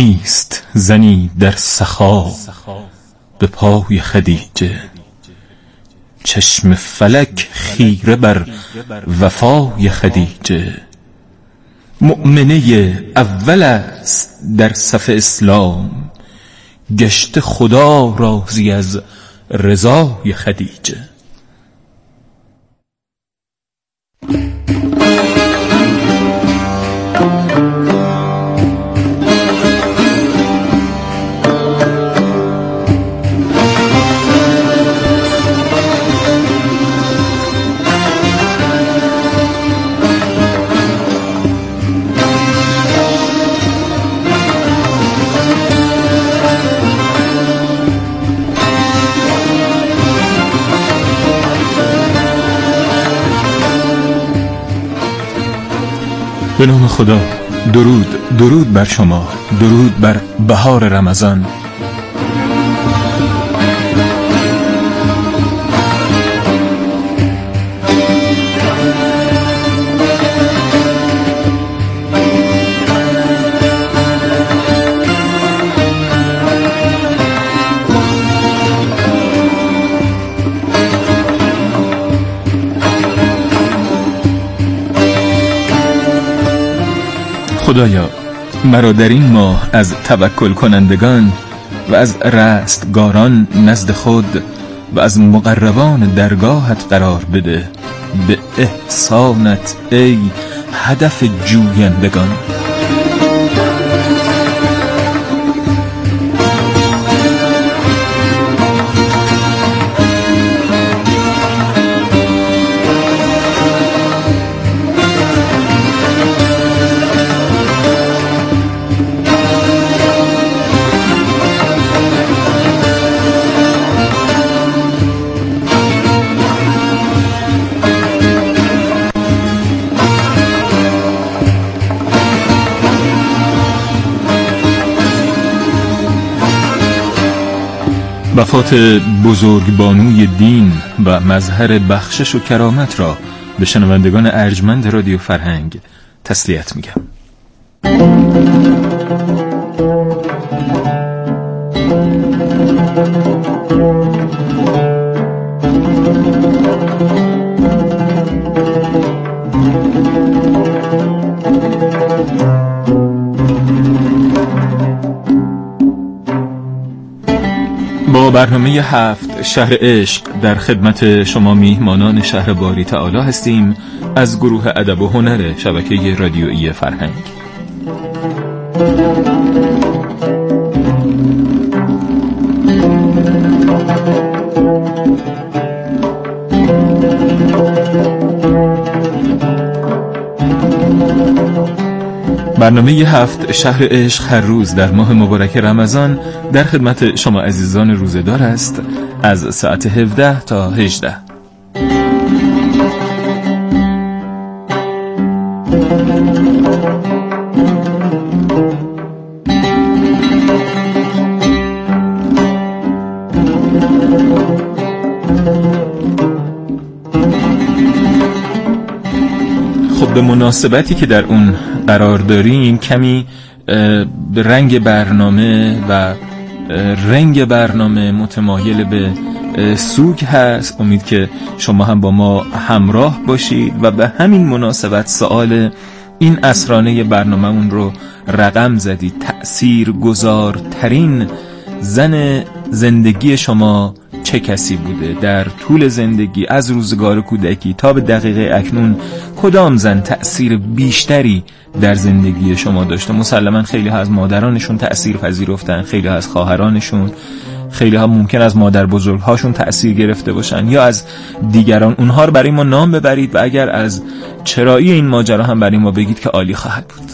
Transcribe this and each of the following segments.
نیست زنی در سخا به پای خدیجه، چشم فلک خیره بر وفای خدیجه. مؤمنه اول است در صف اسلام، گشت خدا راضی از رضای خدیجه. به نام خدا، درود بر شما، درود بر بهار رمضان. خدایا مرا در این ماه از توکل کنندگان و از رستگاران نزد خود و از مقربان درگاهت قرار بده، به احسانت ای هدف جویندگان. وفات بزرگبانوی دین و مظهر بخشش و کرامت را به شنوندگان ارجمند رادیو فرهنگ تسلیت میگم. با برنامه 7 شهر عشق در خدمت شما میهمانان شهر باری تعالی هستیم از گروه ادب و هنر شبکه رادیویی فرهنگ. برنامه 7 شهر عشق هر روز در ماه مبارک رمضان در خدمت شما عزیزان روزه‌دار است از ساعت 17 تا 18. خب به مناسبتی که در اون قرار داریم کمی رنگ برنامه متمایل به سوگ هست. امید که شما هم با ما همراه باشید و به همین مناسبت سوال این عصرانه برنامه‌مون رو رقم زدید: تأثیرگذارترین زن زندگی شما چه کسی بوده؟ در طول زندگی از روزگار کودکی تا به دقیقه اکنون کدام زن تأثیر بیشتری در زندگی شما داشته؟ مسلما خیلی ها از مادرانشون تأثیر پذیرفتن، خیلی ها از خواهرانشون، خیلی ها ممکن از مادر بزرگهاشون تأثیر گرفته باشن یا از دیگران. اونها رو برای ما نام ببرید و اگر از چرایی این ماجرا هم برای ما بگید که عالی خواهد بود.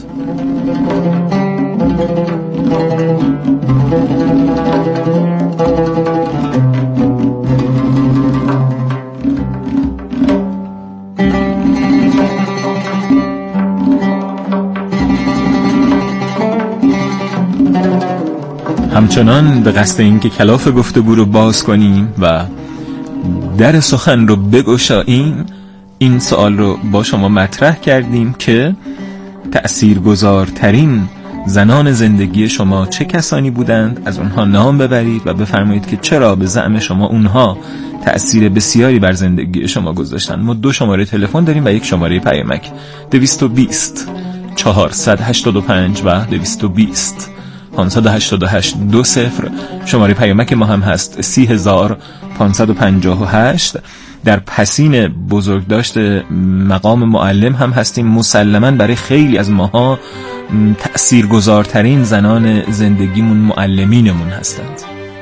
همچنان به قصد اینکه کلاف گفتگو رو باز کنیم و در سخن رو بگشاییم، این سوال رو با شما مطرح کردیم که تأثیرگذارترین زنان زندگی شما چه کسانی بودند، از اونها نام ببرید و بفرمایید که چرا به زعم شما اونها تأثیر بسیاری بر زندگی شما گذاشتند. ما 2 شماره تلفن داریم و 1 شماره پیامک، 220 485 و 220 588 20. شماره پیامک ما هم هست 30558. در پسین بزرگداشت مقام معلم هم هستیم. مسلماً برای خیلی از ماها تأثیرگذارترین زنان زندگیمون معلمینمون هستند.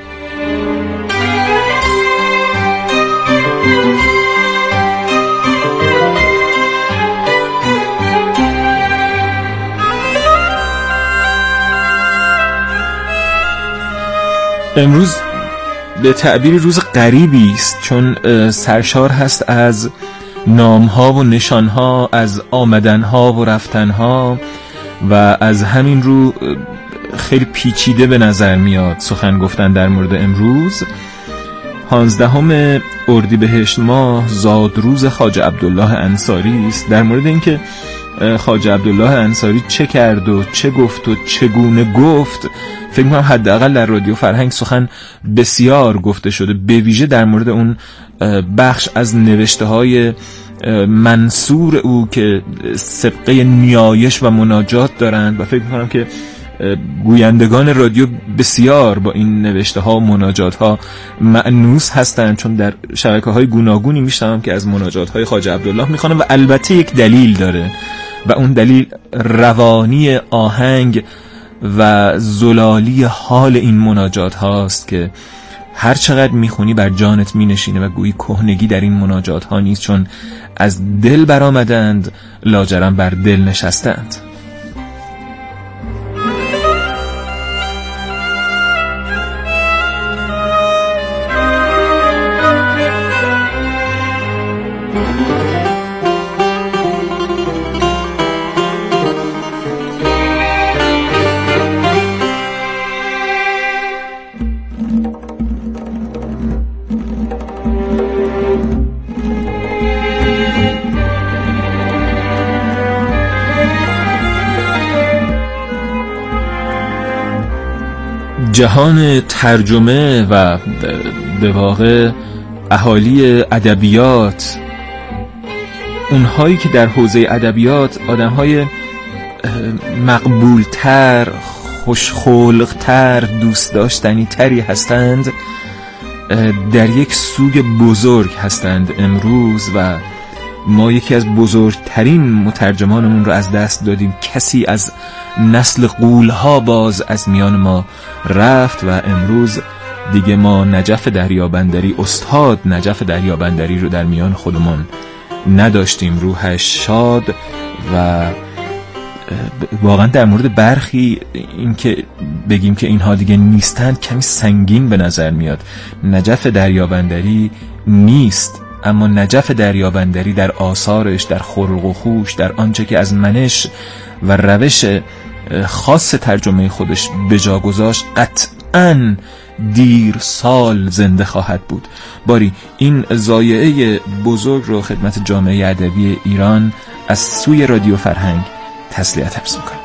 امروز به تعبیر روز غریبی است، چون سرشار هست از نام‌ها و نشان‌ها، از آمدن‌ها و رفتن‌ها و از همین رو خیلی پیچیده به نظر میاد سخن گفتن در مورد امروز. 15 اردیبهشت ماه زادروز خواجه عبدالله انصاری است. در مورد اینکه خواجه عبدالله انصاری چه کرد و چه گفت و چگونه گفت، فکر می‌کنم حداقل در رادیو فرهنگ سخن بسیار گفته شده، به ویژه در مورد اون بخش از نوشته‌های منصور او که سبقه نیایش و مناجات دارند و فکر می‌کنم که گویندگان رادیو بسیار با این نوشته‌ها و مناجات‌ها مأنوس هستند، چون در شبکه‌های گوناگونی می‌شنوم که از مناجات‌های خواجه عبدالله می‌خوانند و البته یک دلیل داره و اون دلیل روانی آهنگ و زلالی حال این مناجات هاست که هر چقدر میخونی بر جانت مینشینه و گویی کهنگی در این مناجات ها نیست، چون از دل برآمدند لاجرم بر دل نشستند. جهان ترجمه و به واقع اهالی ادبیات، اونهایی که در حوزه ادبیات آدمهای مقبولتر، خوشخلقتر، دوست داشتنی تری هستند، در یک سوگ بزرگ هستند امروز و ما یکی از بزرگترین مترجمانمون رو از دست دادیم. کسی از نسل غول‌ها باز از میان ما رفت و امروز دیگه ما نجف دریابندری، استاد نجف دریابندری رو در میان خودمون نداشتیم. روحش شاد. و واقعا در مورد برخی این که بگیم که اینها دیگه نیستند کمی سنگین به نظر میاد. نجف دریابندری نیست، اما نجف دریابندری در آثارش، در خلق و خوش، در آنچه که از منش و روش خاص ترجمه خودش به جا گذاشت، قطعاً دیر سال زنده خواهد بود. باری این ضایعه بزرگ رو خدمت جامعه ادبی ایران از سوی رادیو فرهنگ تسلیت عرض می‌کنم.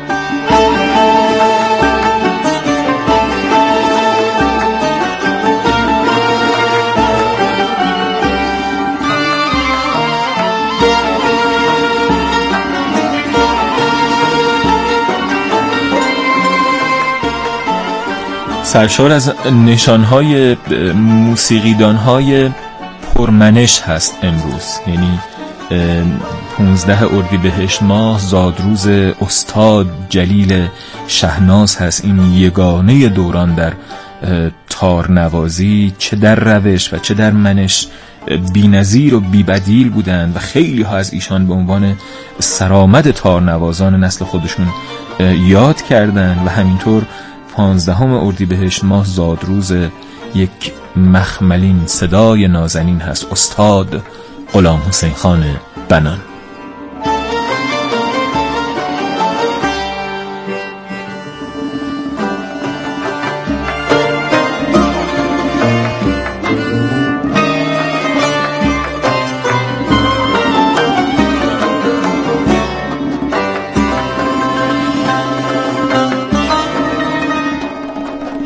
سرشار از نشانهای موسیقیدانهای پرمنش هست امروز. یعنی 15 اردیبهشت ماه زادروز استاد جلیل شهناز هست. این یگانه دوران در تارنوازی، چه در روش و چه در منش، بی‌نظیر و بی‌بدیل بودند و خیلی ها از ایشان به عنوان سرآمد تارنوازان نسل خودشون یاد کردند و همینطور 15 اردیبهشت ماه زادروز یک مخملین صدای نازنین هست، استاد غلام حسین خان بنان.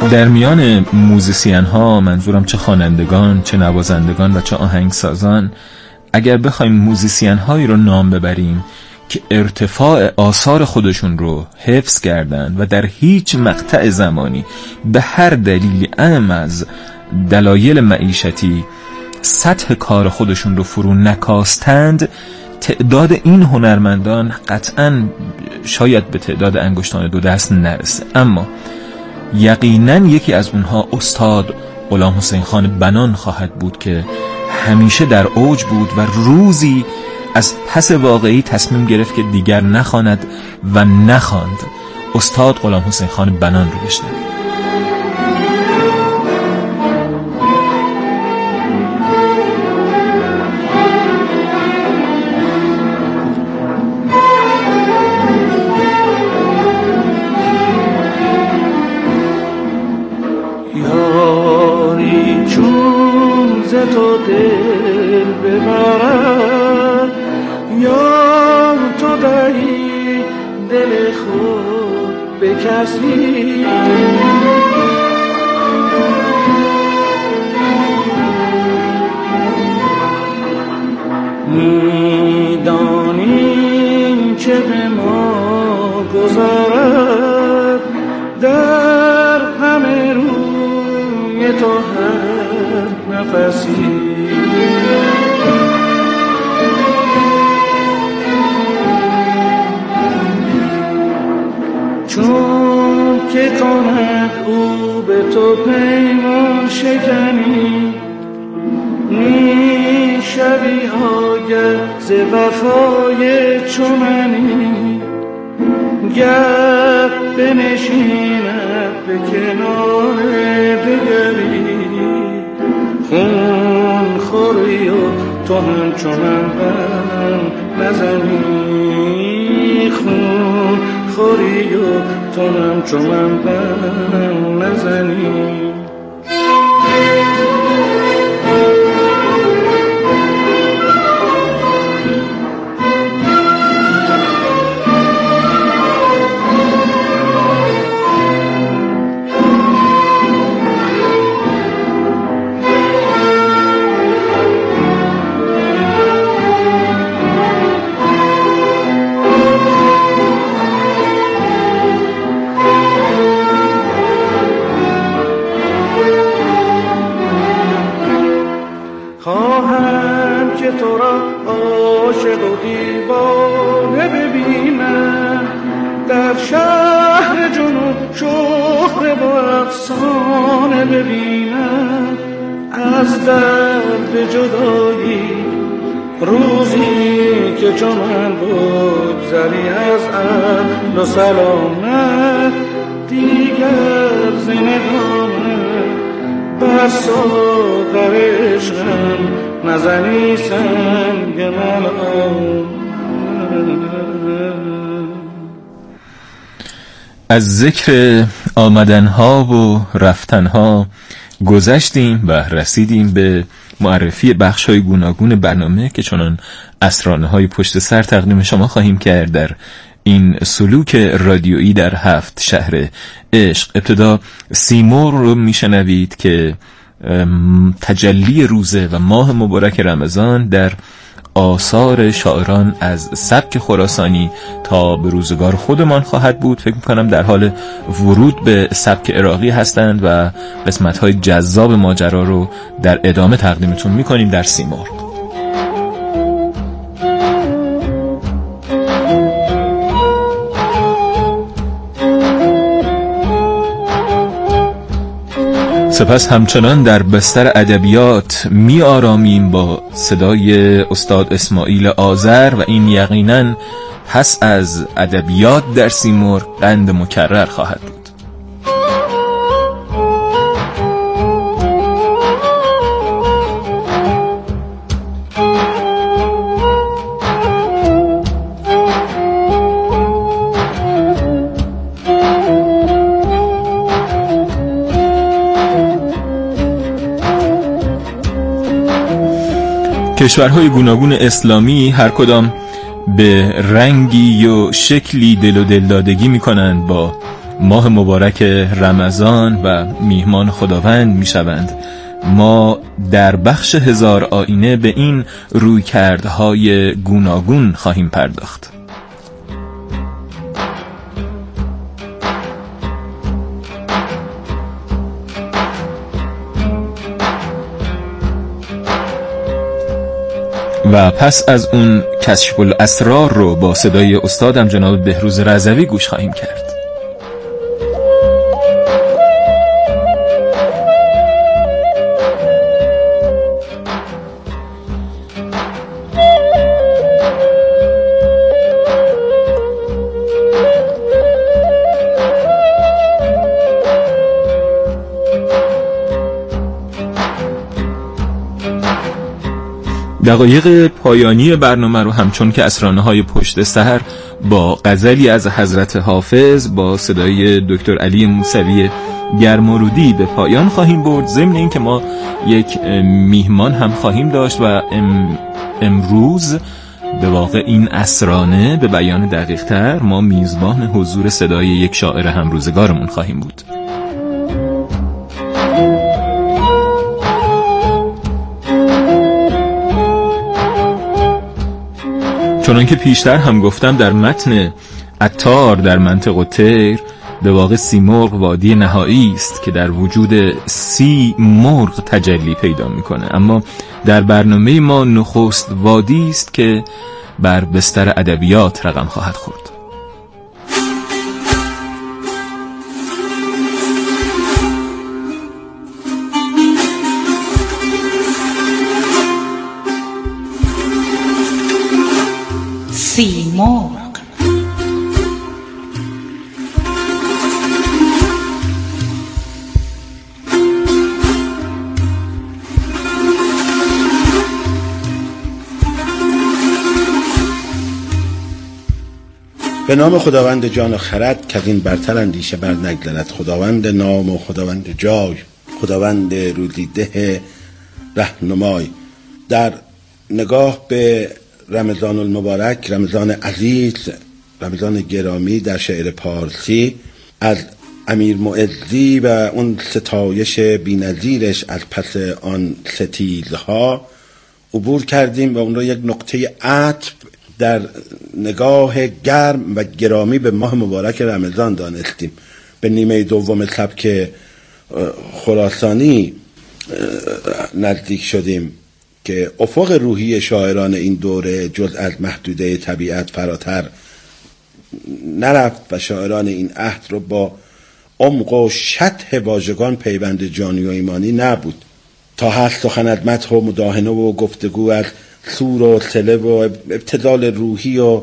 در میان موزیسین ها، منظورم چه خوانندگان، چه نوازندگان و چه آهنگسازان، اگر بخوایم موزیسین هایی رو نام ببریم که ارتفاع آثار خودشون رو حفظ کردن و در هیچ مقطع زمانی به هر دلیلی اعم از دلایل معیشتی سطح کار خودشون رو فرو نکاستند، تعداد این هنرمندان قطعاً شاید به تعداد انگشتان دو دست نرسه. اما یقیناً یکی از اونها استاد غلام حسین خان بنان خواهد بود که همیشه در اوج بود و روزی از پس واقعی تصمیم گرفت که دیگر نخواند و نخواند. استاد غلام حسین خان بنان رو بشنوید. یاری چون ز تو دل ببرد، یا تو دهی دل خود به کسی، میدانی که به ما گذارد در همه روی تو هر نفسی. چون که کند او به تو پیمان شکنی، میشوی آگه ز وفای چو منی. گر بنشیند به کنار دگری، خون خوری و تو همچو من بر نزنی. خون خوری و تو همچو من بر نزنی. خواهم که تو را عاشق و دیوانه ببینم، در شهر جنون شهره و افسانه ببینم. از درد جدایی روزی که چون من بگذری از اهل و سلامت، دیگر ز ندامت بر ساغر عشقم نزنی سنگ ملام. از ذکر آمدنها و رفتنها گذشتیم و رسیدیم به معرفی بخش‌های گوناگون برنامه که چنان اسرارنه‌های پشت سر تقدیم شما خواهیم کرد در این سلوک رادیویی در 7 شهر عشق. ابتدا سیمرغ رو میشنوید که تجلی روزه و ماه مبارک رمضان در آثار شاعران از سبک خراسانی تا به روزگار خودمان خواهد بود. فکر میکنم در حال ورود به سبک عراقی هستند و قسمت‌های جذاب ماجرا رو در ادامه تقدیمتون میکنیم در سیمرغ. سپس همچنان در بستر ادبیات می آرامیم با صدای استاد اسماعیل آذر و این یقیناً پس از ادبیات در سیمرغ قند مکرر خواهد بود. کشورهای گوناگون اسلامی هر کدام به رنگی و شکلی دل و دلدادگی می کنند با ماه مبارک رمضان و میهمان خداوند میشوند، ما در بخش هزار آینه به این رویکردهای گوناگون خواهیم پرداخت. و پس از اون کشف الاسرار رو با صدای استادم جناب بهروز رضوی گوش خواهیم کرد. دقایق پایانی برنامه رو همچون که اسرانه‌های پشت سر با غزلی از حضرت حافظ با صدای دکتر علی موسوی گرمارودی به پایان خواهیم برد، ضمن این که ما یک میهمان هم خواهیم داشت و امروز به واقع این اسرانه به بیان دقیق تر ما میزبان حضور صدای یک شاعر همروزگارمون خواهیم بود. چنان که پیشتر هم گفتم در متن عطار در منطق الطیر به واقع سیمرغ وادی نهایی است که در وجود 30 مرغ تجلی پیدا میکنه، اما در برنامه ما نخست وادی است که بر بستر ادبیات رقم خواهد خورد. سیمرغ. به نام خداوند جان و خرد که این برتر اندیشه بر نگذرد، خداوند نام و خداوند جای، خداوند رودیده رهنمای. در نگاه به رمضان المبارک، رمضان عزیز، رمضان گرامی در شعر پارسی، از امیر معزی و اون ستایش بی‌نظیرش از پس آن ستیزها عبور کردیم و اون رو یک نقطه عطف در نگاه گرم و گرامی به ماه مبارک رمضان دانستیم. به نیمه دوم سبک خراسانی نزدیک شدیم که افق روحی شاعران این دوره جز از محدوده طبیعت فراتر نرفت و شاعران این عهد رو با عمق و شطح واژگان پیوند جانی و ایمانی نبود. تا هست سخن از مدح و مداهنه و گفتگو از سور و صله و ابتذال روحی و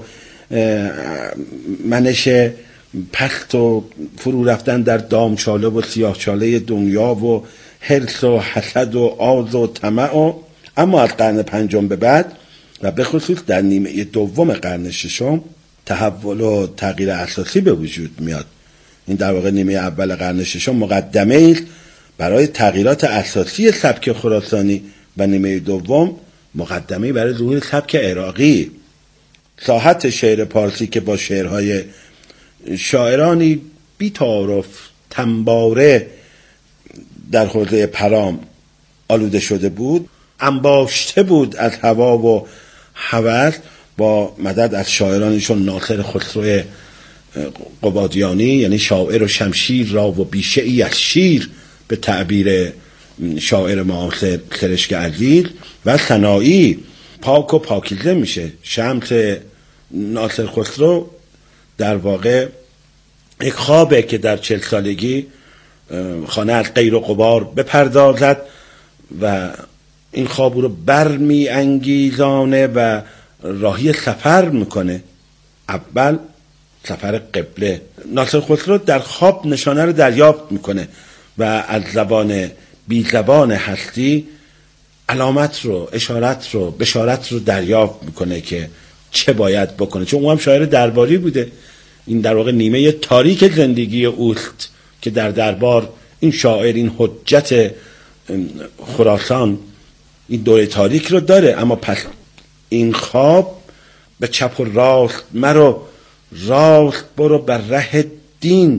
منش پست و فرو رفتن در دامچاله و سیاهچاله دنیا و حرص و حسد و آز و طمع. اما از قرن پنجم به بعد و به خصوص در نیمه دوم قرن ششم تحول و تغییر اساسی به وجود میاد. این در واقع نیمه اول قرن ششم مقدمه است برای تغییرات اساسی سبک خراسانی و نیمه دوم مقدمه برای ظهور سبک عراقی. ساحت شعر پارسی که با شعرهای شاعرانی بی تعارف تنباره در حوزه پرام آلوده شده بود، انباشته بود از هوا و هوس، با مدد از شاعرانشون ناصر خسرو قبادیانی، یعنی شاعر و شمشیر را و بیشه‌ای از شیر به تعبیر شاعر معاصر سرشک عزیز، و ثنایی پاک و پاکیزه میشه. شمس ناصر خسرو در واقع یک خوابه که در 40 سالگی خانه از غیر و غبار بپردازد و این خواب رو برمی انگیزانه و راهی سفر میکنه. اول سفر قبله. ناصر خسرو در خواب نشانه رو دریافت میکنه و از زبان بی زبان هستی علامت رو، اشارت رو، بشارت رو دریافت میکنه که چه باید بکنه، چون اون هم شاعر درباری بوده. این در واقع نیمه تاریک زندگی اوست که در دربار این شاعر، این حجت خراسان، این دوره تاریک رو داره. اما پس این خواب به چپ و راست مرو، راست برو بر ره دین،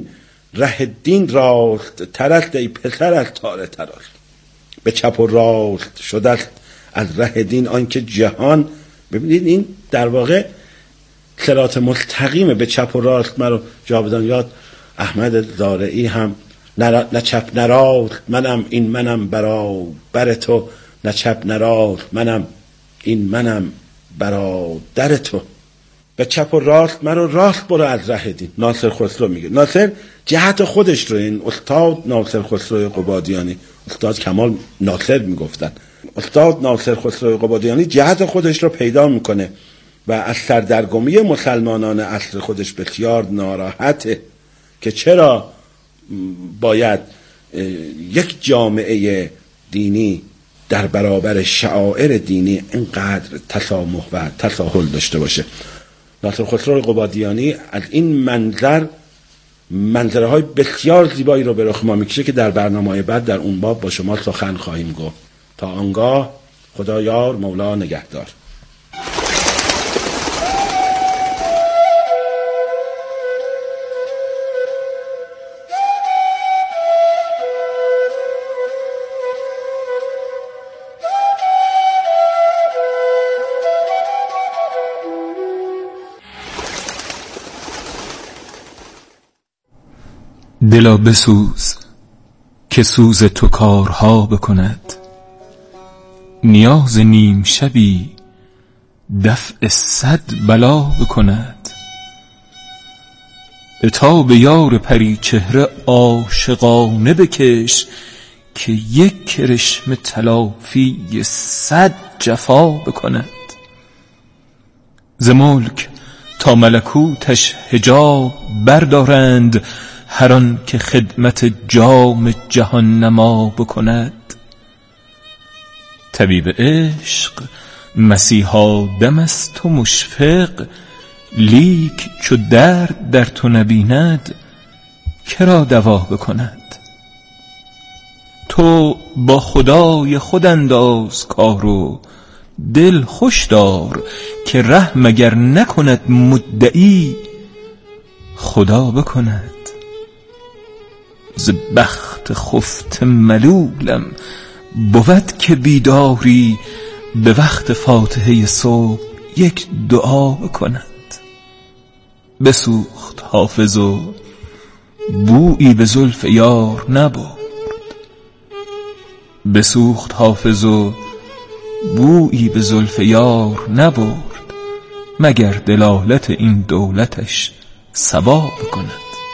ره دین راست ترست ای پسر از تاره تراست. به چپ و راست شده از ره دین آنکه جهان. ببینید این در واقع صراط مستقیمه. به چپ و راست مرا جاودان یاد احمد زارعی هم نه چپ نه راست منم این منم برابر تو، نه چپ نه راست منم این منم برادر تو. به چپ و راست مرا راست برو از ره دین. ناصر خسرو میگه. ناصر جهت خودش رو، این استاد ناصر خسرو قبادیانی، استاد کمال ناصر میگفتن، استاد ناصر خسرو قبادیانی جهت خودش رو پیدا میکنه و از سردرگمی مسلمانان عصر خودش بسیار ناراحته که چرا باید یک جامعه دینی در برابر شعائر دینی اینقدر تسامح و تساهل داشته باشه. ناصر خسرو قبادیانی از این منظرهای بسیار زیبایی رو به رخ ما میکشه که در برنامه‌های بعد در اون باب با شما سخن خواهیم گفت. تا آنگاه خدا یار مولا نگهدار. دلا بسوز که سوز تو کارها بکند، نیاز نیم شبی دفع 100 بلا بکند. عتاب یار پری چهره عاشقانه بکش، که یک کرشمه تلافی 100 جفا بکند. ز ملک تا ملکوتش حجاب بردارند، هر آن که خدمت جام جهان نما بکند. طبیب عشق مسیحا دم از تو مشفق، لیک چو درد در تو نبیند کرا دوا بکند. تو با خدای خود انداز کار و دل خوش دار، که ره مگر نکند مدعی خدا بکند. ز بخت خفت ملولم بود که بیداری، به وقت فاتحه صبح یک دعا بکند. بسوخت حافظ و بویی به زلف یار نبرد، بسوخت حافظ و بویی به زلف یار نبرد، مگر دلالت این دولتش صبا بکند.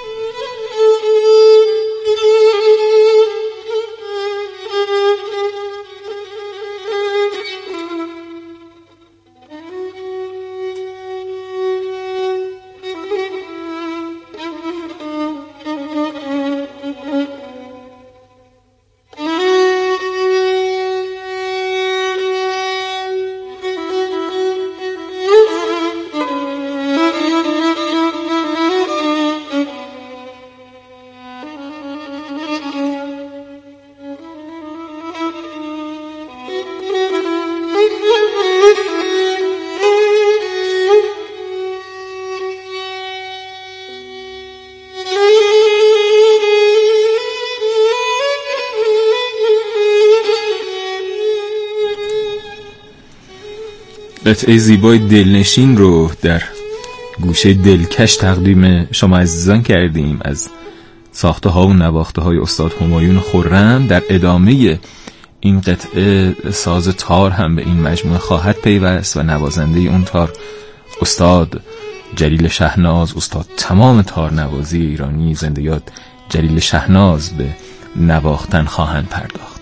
قطعه زیبای دلنشین رو در گوشه دلکش تقدیم شما عزیزان کردیم از ساخته ها و نواخته های استاد همایون خرم. در ادامه این قطعه ساز تار هم به این مجموعه خواهد پیوست و نوازنده اون تار استاد جلیل شهناز، استاد تمام تار نوازی ایرانی، زنده یاد جلیل شهناز، به نواختن خواهند پرداخت.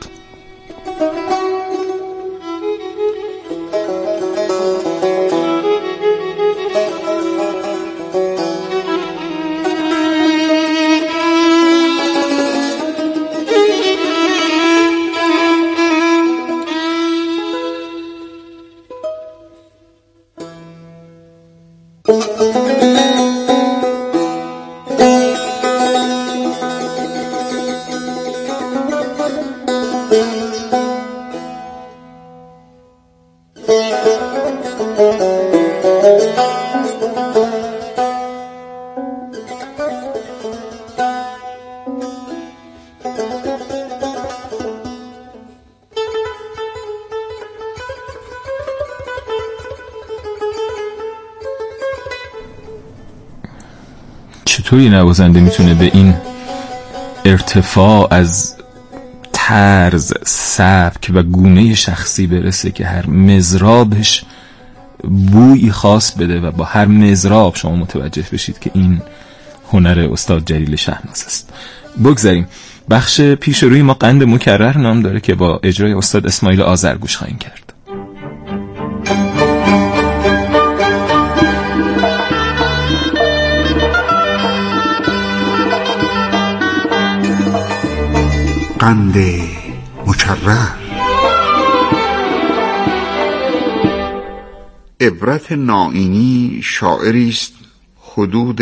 چطوری نوازنده میتونه به این ارتفاع از طرز، سبک و گونه شخصی برسه که هر مضرابش بویی خاص بده و با هر مضراب شما متوجه بشید که این هنر استاد جلیل شهناز است. بگذاریم. بخش پیش روی ما قند مکرر نام داره که با اجرای استاد اسماعیل آذر گوش خواهیم کرد. قند مکرر. عبرت نائینی شاعری است حدود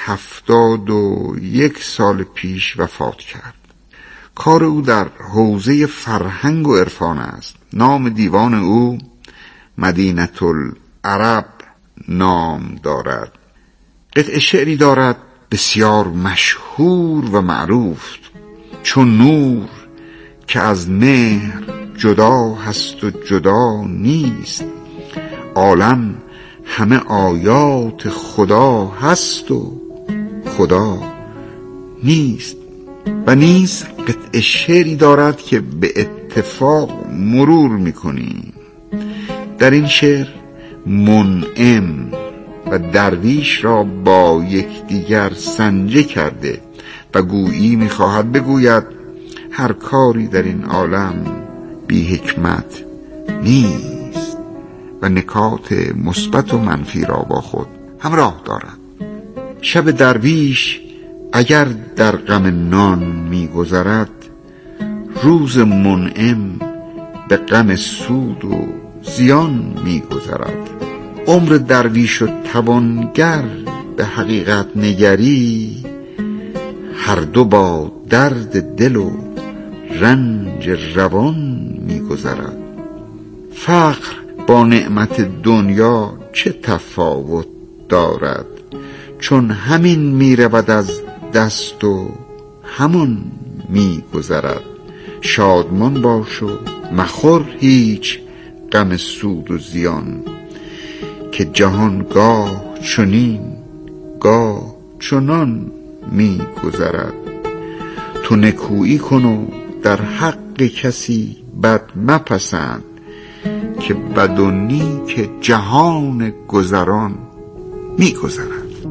71 سال پیش وفات کرد. کار او در حوزه فرهنگ و عرفان است. نام دیوان او مدینه العرب نام دارد. قطعه شعری دارد بسیار مشهور و معروف: چون نور که از مهر جدا هست و جدا نیست، عالم همه آیات خدا هست و خدا نیست. و نیز قطعه شعری دارد که به اتفاق مرور میکنیم. در این شعر منعم و درویش را با یکدیگر سنجه کرده و گویی میخواهد بگوید هر کاری در این عالم بی حکمت نیست و نکات مثبت و منفی را با خود همراه دارد. شب درویش اگر در غم نان میگذرد، روز منعم به غم سود و زیان میگذرد. عمر درویش و توانگر به حقیقت نگری، هر دو با درد دل و رنج روان میگذرد. فقر با نعمت دنیا چه تفاوت دارد؟ چون همین میرود از دست و همان میگذرد. شادمان باش و مخور هیچ غم سود و زیان، که جهان گاه چنین گاه چنان میگذرد. تو نکویی کن و در حق کسی بد مپسند، که بد و نیک جهان گذران میگذرد.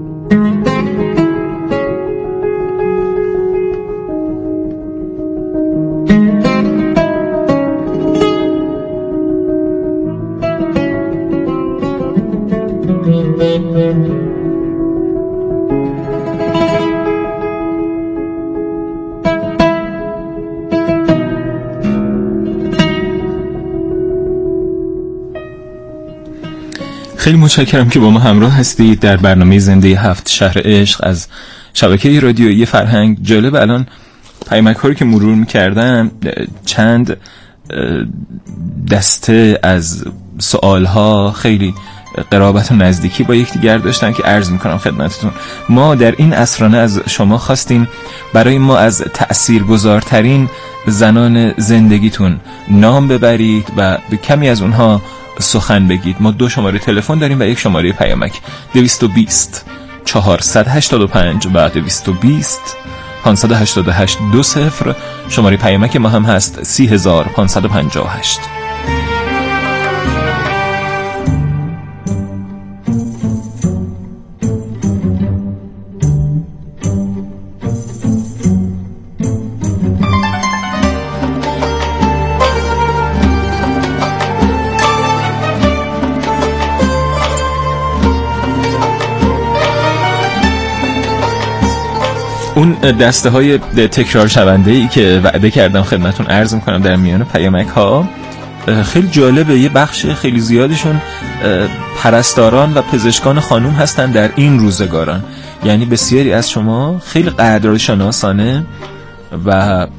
خیلی متشکرم که با ما همراه هستید در برنامه زنده 7 شهر عشق از شبکه رادیویی فرهنگ. جالب الان پیامک ها رو که مرور می‌کردم چند دسته از سوال ها خیلی قرابت و نزدیکی با یکدیگر داشتن که عرض میکنم خدمتتون. ما در این عصرانه از شما خواستیم برای ما از تأثیرگذارترین زنان زندگیتون نام ببرید و به کمی از اونها سخن بگید. ما 2 شماره تلفن داریم و 1 شماره پیامک: 220 485 و 220 588 20. شماره پیامک ما هم هست 30558. اون دسته های تکرار شونده ای که وعده کردم خدمتون عرض میکنم در میان پیامک ها، خیلی جالبه. یه بخش خیلی زیادشون پرستاران و پزشکان خانوم هستن در این روزگاران. یعنی بسیاری از شما خیلی قدرشناسانه و